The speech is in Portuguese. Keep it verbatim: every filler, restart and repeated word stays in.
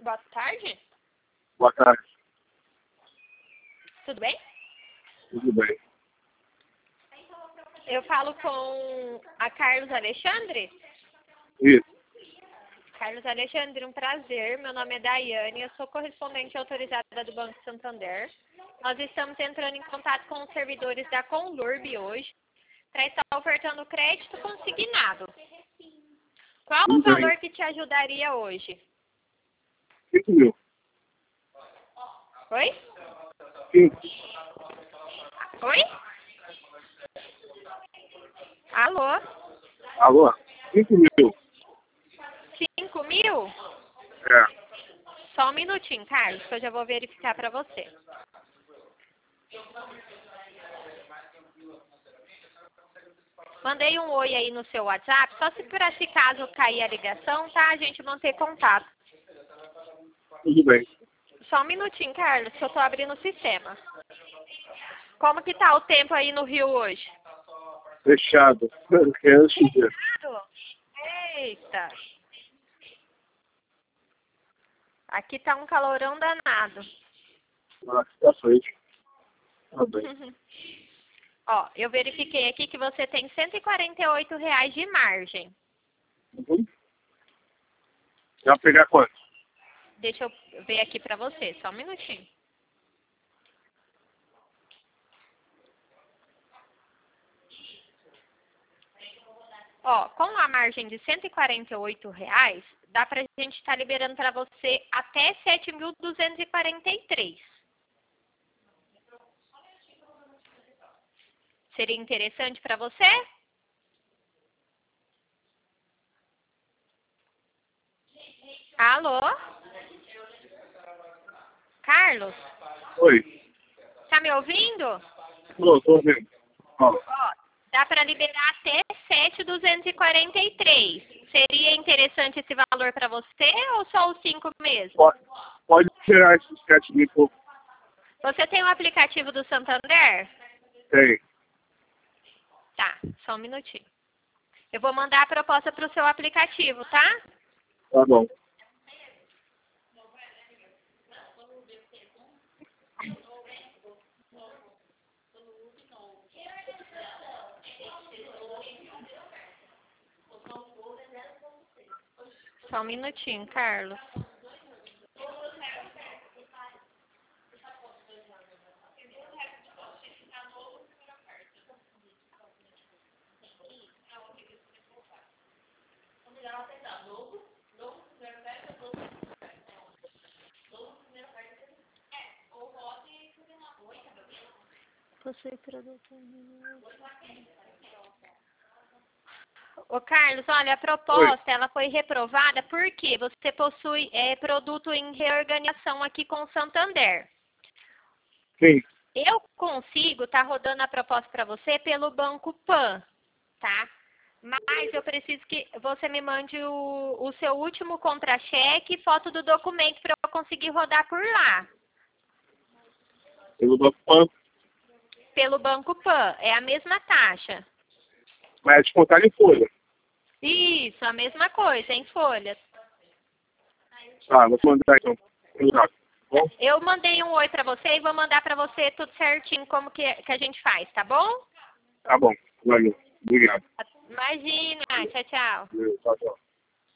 Boa tarde. Boa tarde. Tudo bem? Tudo bem. Eu falo com a Carlos Alexandre. Isso. Carlos Alexandre, um prazer. Meu nome é Daiane, eu sou correspondente autorizada do Banco Santander. Nós estamos entrando em contato com os servidores da Conlurb hoje para estar ofertando crédito consignado. Qual o valor que te ajudaria hoje? cinco mil. Oi? cinco. Oi? Alô? Alô? cinco mil. cinco mil? É. Só um minutinho, Carlos, que eu já vou verificar para você. Mandei um oi aí no seu WhatsApp, só se por esse caso cair a ligação, tá? A gente manter contato. Tudo bem. Só um minutinho, Carlos, que eu tô abrindo o sistema. Como que tá o tempo aí no Rio hoje? Fechado. Quero chover. Eita! Aqui tá um calorão danado. Nossa, tá frente. Tá bem. Ó, eu verifiquei aqui que você tem cento e quarenta e oito reais de margem. Uhum. Já pegar quanto? Deixa eu ver aqui pra você, só um minutinho. Ó, com a margem de cento e quarenta e oito reais, dá pra gente estar liberando pra você até sete mil duzentos e quarenta e três. Seria interessante pra você? Alô? Carlos? Oi. Tá me ouvindo? Tô, tô ouvindo. Ó, Ó, dá para liberar até sete mil duzentos e quarenta e três. Seria interessante esse valor para você ou só os cinco mesmo? pode, pode tirar esses sete mil e pouco. Você tem o aplicativo do Santander? Tem. Tá, só um minutinho. Eu vou mandar a proposta para o seu aplicativo, tá? Tá bom. Só um minutinho, Carlos. Possui produto. Ô Carlos, olha, a proposta Oi. ela foi reprovada porque você possui é, produto em reorganização aqui com o Santander. Sim. Eu consigo estar tá rodando a proposta para você pelo Banco Pan, tá? Mas eu preciso que você me mande o, o seu último contra-cheque e foto do documento para eu conseguir rodar por lá. Pelo Banco Pan. Pelo Banco Pan, é a mesma taxa. Mas é descontar em folha. Isso, a mesma coisa, em folhas. Tá, vou mandar então. Tá bom? Eu mandei um oi para você e vou mandar para você tudo certinho como que, que a gente faz, tá bom? Tá bom. Valeu. Obrigado. Imagina, tchau, tchau. Valeu. Tchau, tchau.